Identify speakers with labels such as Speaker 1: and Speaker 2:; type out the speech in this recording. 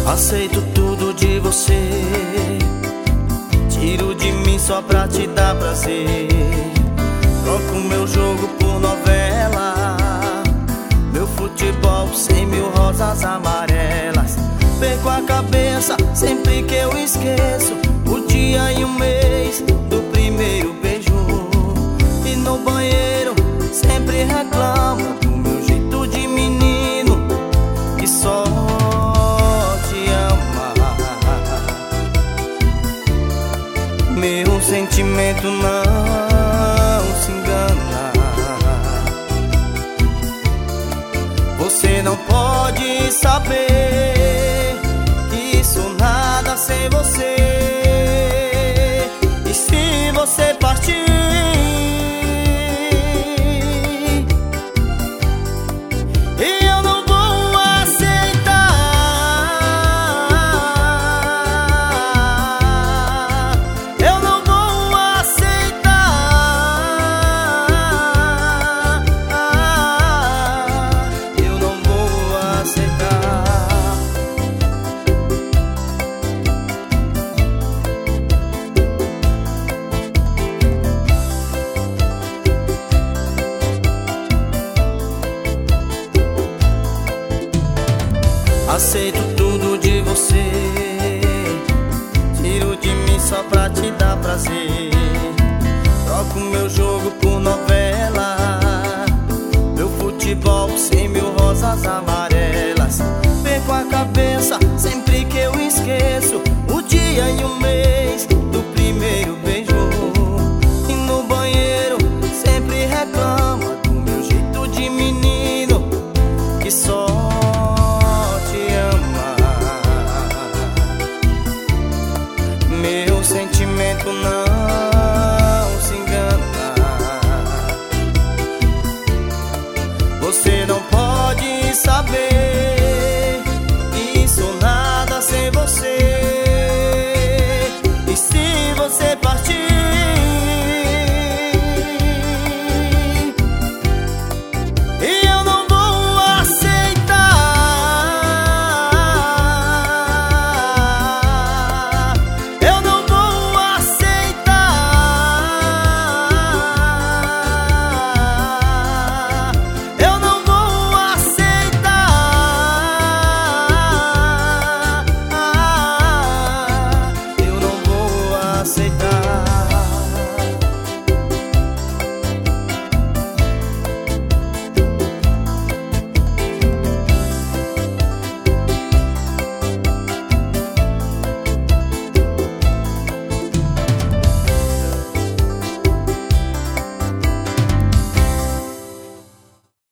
Speaker 1: Aceito tudo de você, tiro de mim só pra te dar prazer. Troco meu jogo por novela, meu futebol 100.000 rosas amarelas. Perco a cabeça sempre que eu esqueço o dia e o mês do primeiro beijo. E no banheiro sempre reclamo do meu jeito de menino que só te ama. Meu sentimento não se engana. Você não pode saber que sou nada sem você. E se você partir, eu não vou aceitar. Eu não vou aceitar. Eu não vou aceitar. Aceito tudo de você, tiro de mim só pra te dar prazer. Troco meu jogo por novela, meu futebol 100.000 rosas amarelas. Perco a cabeça sempre que eu esqueço o dia e o mês do primeiro beijo. E no banheiro sempre reclama do meu jeito de menino que só meu sentimento não se engana. Você não pode saber que sou nada sem você. E se você partir, eu não vou aceitar. Eu não vou aceitar. Eu não vou aceitar. Eu não vou aceitar.